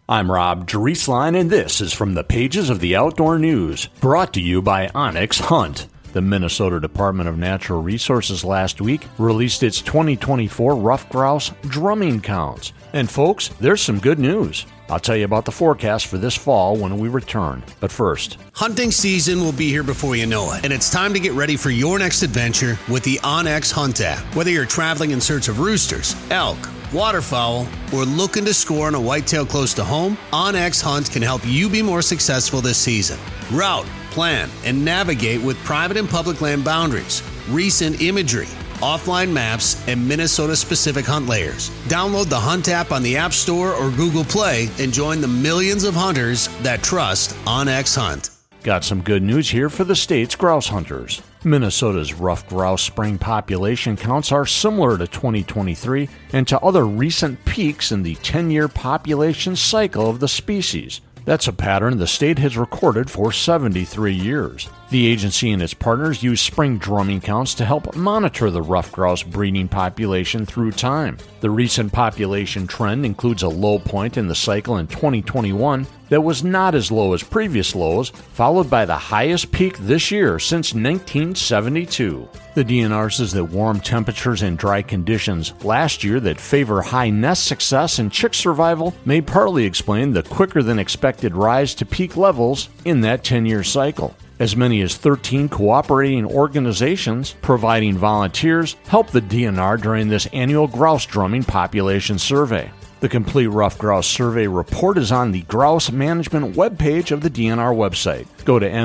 I'm Rob Drieslein, and this is from the pages of the Outdoor News, brought to you by Onyx Hunt. The Minnesota Department of Natural Resources last week released its 2024 ruffed grouse drumming counts. And folks, there's some good news. I'll tell you about the forecast for this fall when we return. But first, hunting season will be here before you know it, and it's time to get ready for your next adventure with the onX Hunt app. Whether you're traveling in search of roosters, elk, waterfowl, or looking to score on a whitetail close to home, onX Hunt can help you be more successful this season. Route, plan, and navigate with private and public land boundaries, recent imagery, offline maps, and Minnesota-specific hunt layers. Download the Hunt app on the App Store or Google Play and join the millions of hunters that trust onX Hunt. Got some good news here for the state's grouse hunters. Minnesota's ruffed grouse spring population counts are similar to 2023 and to other recent peaks in the 10-year population cycle of the species. That's a pattern the state has recorded for 73 years. The agency and its partners use spring drumming counts to help monitor the ruffed grouse breeding population through time. The recent population trend includes a low point in the cycle in 2021 that was not as low as previous lows, followed by the highest peak this year since 1972. The DNR says that warm temperatures and dry conditions last year that favor high nest success and chick survival may partly explain the quicker than expected rise to peak levels in that 10-year cycle. As many as 13 cooperating organizations providing volunteers help the DNR during this annual grouse drumming population survey. The complete ruffed grouse survey report is on the grouse management webpage of the DNR website. Go to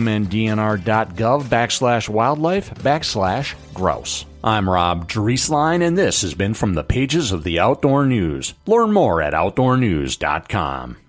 mndnr.gov/wildlife/grouse. I'm Rob Drieslein, and this has been from the pages of the Outdoor News. Learn more at outdoornews.com.